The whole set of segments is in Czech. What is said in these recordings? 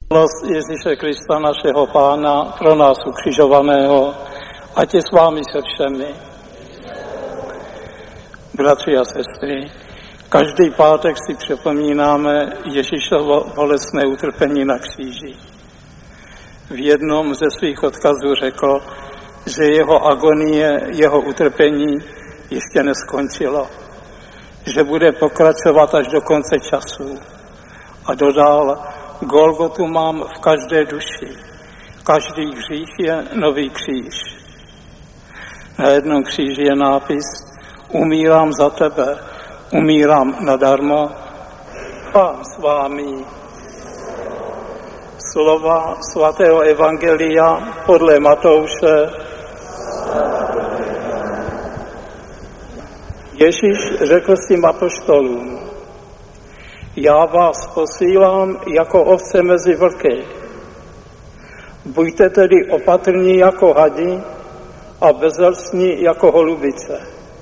Milost Ježíše Krista, našeho Pána, pro nás ukřižovaného, ať je s vámi se všemi. Bratři a sestry, každý pátek si připomínáme Ježíšovo bolestné utrpení na kříži. V jednom ze svých odkazů řekl, že jeho agonie, jeho utrpení ještě neskončilo, že bude pokračovat až do konce času. A dodal, Golgotu mám v každé duši, každý hřích je nový kříž. Na jednom kříži je nápis, umírám za tebe, umírám nadarmo, Pán s vámi. Slova svatého evangelia podle Matouše. Ježíš řekl svým apoštolům, já vás posílám jako ovce mezi vlky. Buďte tedy opatrní jako hadi a bezelstní jako holubice.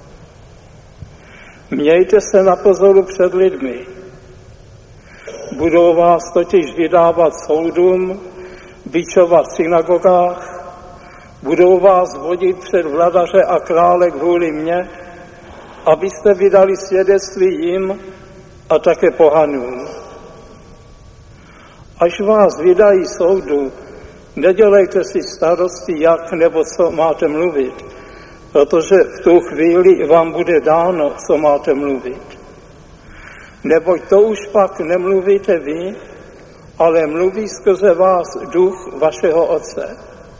Mějte se na pozoru před lidmi. Budou vás totiž vydávat soudům, bičovat v synagogách, budou vás vodit před vladaře a krále kvůli mně, abyste vydali svědectví jim a také pohanům. Až vás vydají soudu, nedělejte si starosti, jak nebo co máte mluvit, protože v tu chvíli vám bude dáno, co máte mluvit. Neboť to už pak nemluvíte vy, ale mluví skrze vás duch vašeho Otce.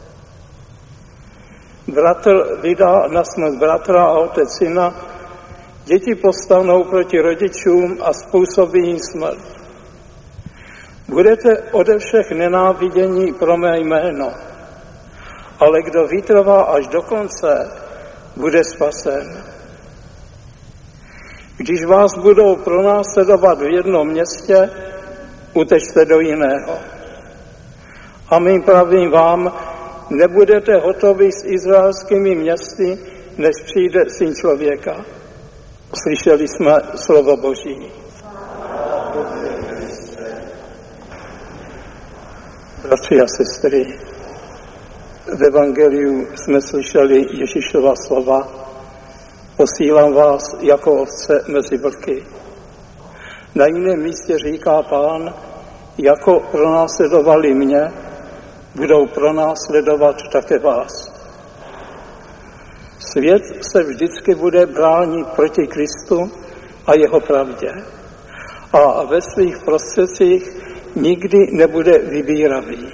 Bratr vydá na smrt bratra a otec syna, děti povstanou proti rodičům a způsobí jim smrt. Budete ode všech nenávidění pro mé jméno, ale kdo vytrvá až do konce, bude spasen. Když vás budou pronásledovat v jednom městě, utečte do jiného. A my pravím vám, nebudete hotovi s izraelskými městy, než přijde Syn člověka. Slyšeli jsme slovo Boží. Bratři a sestry, v evangeliu jsme slyšeli Ježíšova slova, posílám vás jako ovce mezi vlky. Na jiném místě říká Pán, jako pronásledovali mě, budou pronásledovat také vás. Svět se vždycky bude bránit proti Kristu a jeho pravdě a ve svých prostředcích nikdy nebude vybíravý.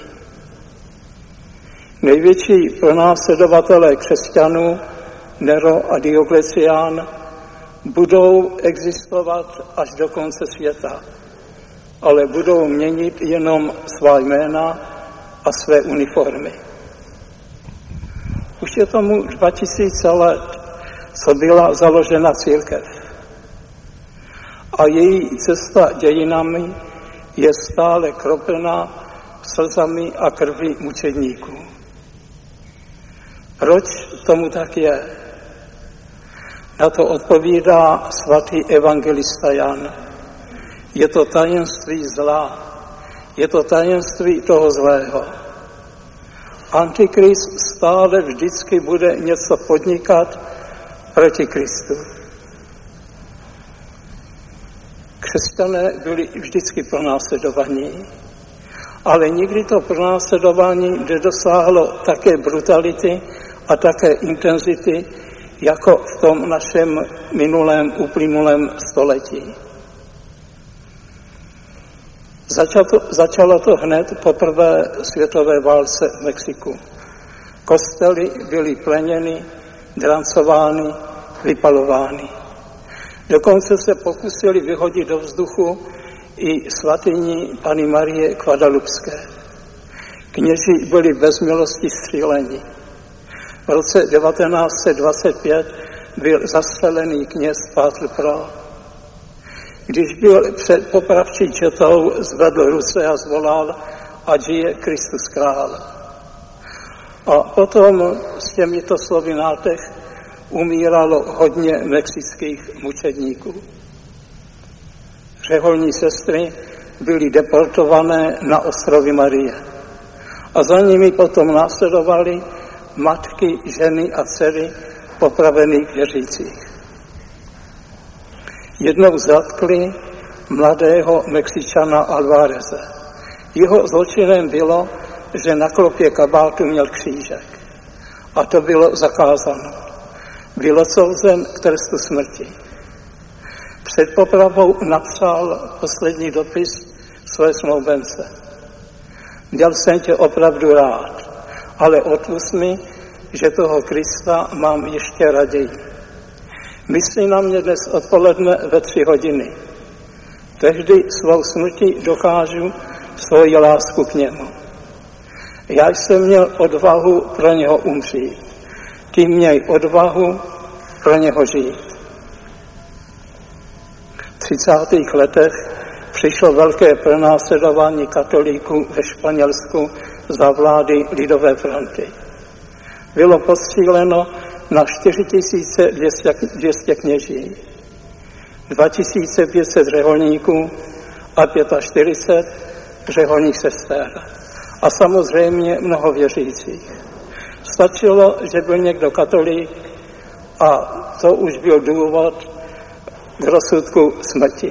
Největší pronásledovatelé křesťanů, Nero a Dioklecián, budou existovat až do konce světa, ale budou měnit jenom svá jména a své uniformy. Už je tomu 2000 let, co byla založena církev. A její cesta dějinami je stále kroplená slzami a krví mučedníků. Proč tomu tak je? Na to odpovídá svatý evangelista Jan. Je to tajemství zla, je to tajemství toho zlého. Antikrist stále vždycky bude něco podnikat proti Kristu. Křesťané byli vždycky pronásledovaní, ale nikdy to pronásledování nedosáhlo také brutality a také intenzity, jako v tom našem uplynulém století. Začalo to hned po prvé světové válce v Mexiku. Kostely byly pleněny, drancovány, vypalovány. Dokonce se pokusili vyhodit do vzduchu i svatyni Panny Marie Guadalupské. Kněži byli bez milosti stříleni. V roce 1925 byl zastřelený kněz Pátl Pro. Když byl před popravčí četou, zvedl ruce a zvolal, ať je Kristus král. A potom s těmito slovy nátech umíralo hodně mexických mučedníků. Řeholní sestry byly deportované na ostrovy Marie. A za nimi potom následovaly matky, ženy a dcery popravených věřících. Jednou zatkli mladého Mexičana Alvareze. Jeho zločinem bylo, že na klopě kabátu měl křížek. A to bylo zakázáno. Byl odsouzen k trestu smrti. Před popravou napsal poslední dopis své snoubence. Měl jsem tě opravdu rád, ale odpusť mi, že toho Krista mám ještě raději. Myslí na mě dnes odpoledne ve 3 hodiny. Tehdy svou smrtí dokážu svoji lásku k němu. Já jsem měl odvahu pro něho umřít. Ty měj odvahu pro něho žít. V 30. letech přišlo velké pronásledování katolíků ve Španělsku za vlády Lidové fronty. Bylo postříleno na 4200 kněží, 2500 řeholníků a 45 řeholních sester. A samozřejmě mnoho věřících. Stačilo, že byl někdo katolík a to už byl důvod k rozsudku smrti.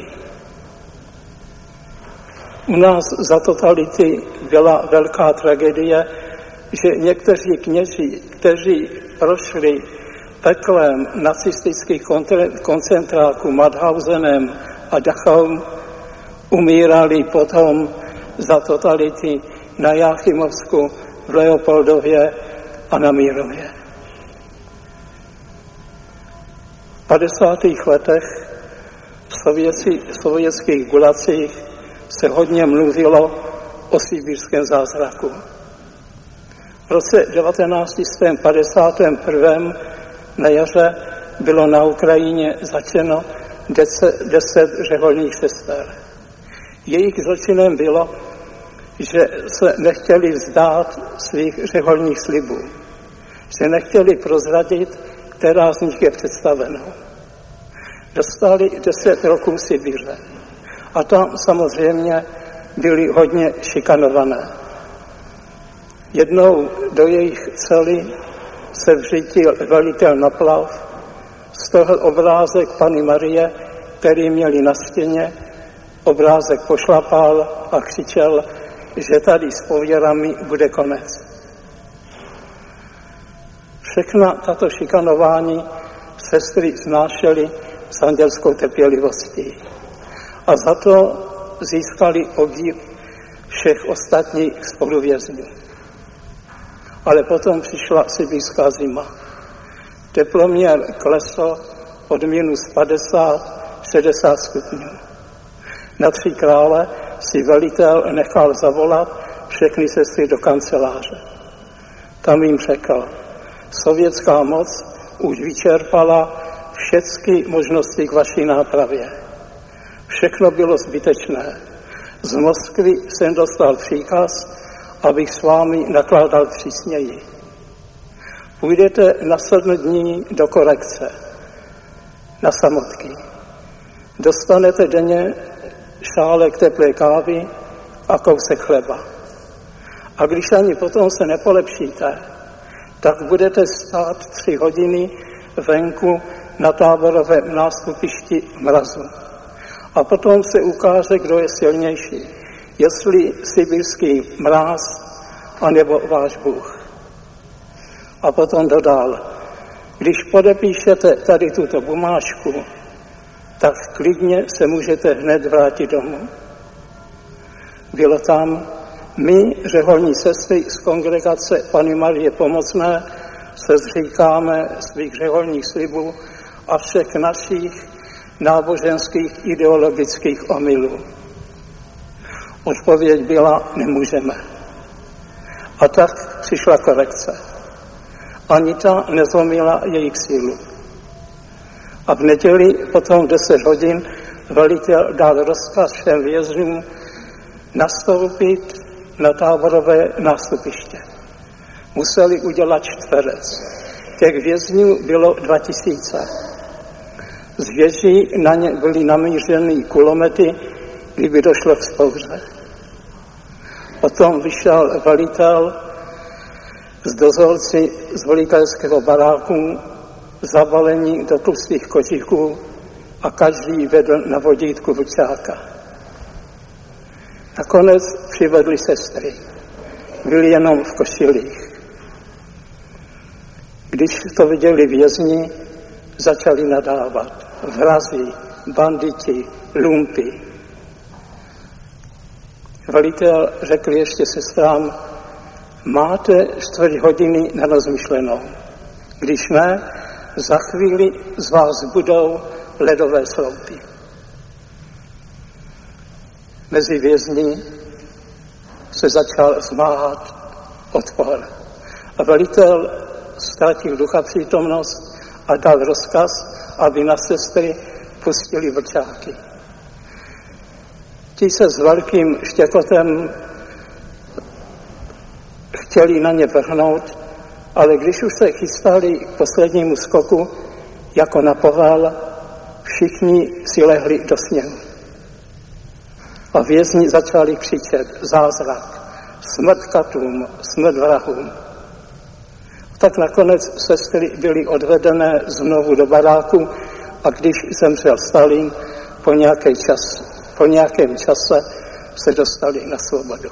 U nás za totality byla velká tragédie, že někteří kněží, kteří prošli peklem nacistických koncentráků Mauthausenem a Dachau, umírali potom za totality na Jáchymovsku, v Leopoldově a na Mírově. V 50. letech v sovětských gulacích se hodně mluvilo o sibírském zázraku. V roce 1951 na jaře bylo na Ukrajině začeno 10 řeholních sester. Jejich zločinem bylo, že se nechtěli vzdát svých řeholních slibů, že nechtěli prozradit, která z nich je představenou. Dostali 10 roků Sibiře a tam samozřejmě byli hodně šikanované. Jednou do jejich cely se vřítil velitel Naplav, strhl obrázek Panny Marie, který měli na stěně, obrázek pošlapal a křičel, že tady s pověrami bude konec. Všechna tato šikanování sestry znášely s andělskou trpělivostí a za to získali obdiv všech ostatních spoluvězňů. Ale potom přišla sibirská zima. Teploměr klesl od minus 50-60 stupňů. Na 3 krále si velitel nechal zavolat všechny sestry do kanceláře. Tam jim řekl, sovětská moc už vyčerpala všechny možnosti k vaší nápravě. Všechno bylo zbytečné. Z Moskvy jsem dostal příkaz, abych s vámi nakládal přísněji. Půjdete na 7 dní do korekce, na samotky. Dostanete denně šálek teplé kávy a kousek chleba. A když ani potom se nepolepšíte, tak budete stát 3 hodiny venku na táborovém nástupišti mrazu. A potom se ukáže, kdo je silnější. Jestli sibirský mráz, anebo váš Bůh. A potom dodal, když podepíšete tady tuto bumážku, tak klidně se můžete hned vrátit domů. Bylo tam, my, řeholní sestry z kongregace Panny Marie Pomocné, se zříkáme svých řeholních slibů a všech našich náboženských ideologických omylů. Odpověď byla, nemůžeme. A tak přišla korekce. Ani ta nezlomila jejich sílu. A v neděli potom 10 hodin velitel dal rozkaz všem vězňům nastoupit na táborové nástupiště. Museli udělat čtverec. Těch vězňů bylo 2000. Z věží na ně byly namířeny kulomety kdyby došlo k vzpouře. Potom vyšel velitel s dozorci z velitelského baráku, zabalení do tlustých kožíků a každý vedl na vodítku vlčáka. Nakonec přivedli sestry. Byli jenom v košilích. Když to viděli vězni, začali nadávat. Vrazi, banditi, lumpy. Velitel řekl ještě sestrám, máte 4 hodiny na rozmyšlenou. Když ne, za chvíli z vás budou ledové sloupy. Mezi vězni se začal zmáhat odpor. A velitel ztratil ducha přítomnost a dal rozkaz, aby na sestry pustili vlčáky. Ti se s velkým štěkotem chtěli na ně vrhnout, ale když už se chystali k poslednímu skoku, jako na povel, všichni si lehli do sněhu. A vězni začali křičet zázrak, smrt katům, smrt vrahům. Tak nakonec sestry byly odvedené znovu do baráku a když zemřel Stalin, po nějakém čase se dostali na svobodu.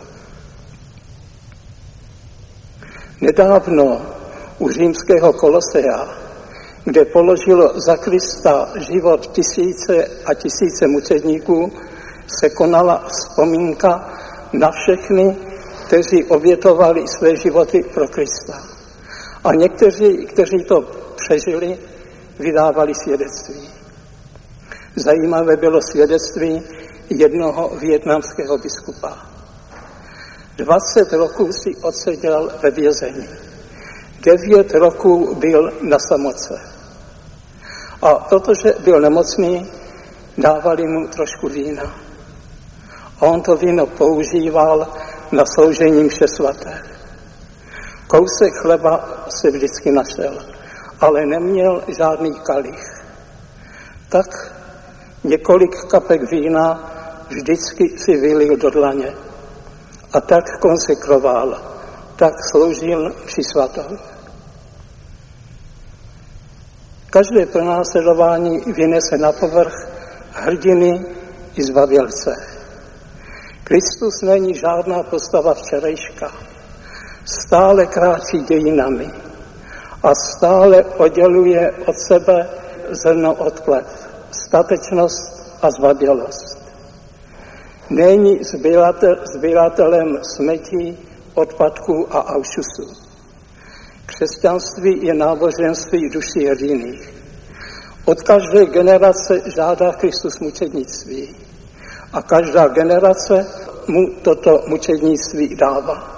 Nedávno u římského Kolosea, kde položilo za Krista život tisíce a tisíce mučedníků, se konala vzpomínka na všechny, kteří obětovali své životy pro Krista. A někteří, kteří to přežili, vydávali svědectví. Zajímavé bylo svědectví jednoho vietnamského biskupa. 20 roků si odseděl ve vězení. 9 roků byl na samotce. A protože byl nemocný, dávali mu trošku vína. A on to víno používal na sloužení mše svaté. Kousek chleba se vždycky našel, ale neměl žádný kalich. Tak několik kapek vína vždycky si vylil do dlaně. A tak konsekroval, tak sloužil mši svatou. Každé pronásledování vynese na povrch hrdiny i zbavělce. Kristus není žádná postava včerejška. Stále kráčí dějinami a stále odděluje od sebe zrno od plev, statečnost a zbabělost. Není sběratelem smetí, odpadků a aušusů. Křesťanství je náboženství duší hrdinných. Od každé generace žádá Kristus mučednictví a každá generace mu toto mučednictví dává.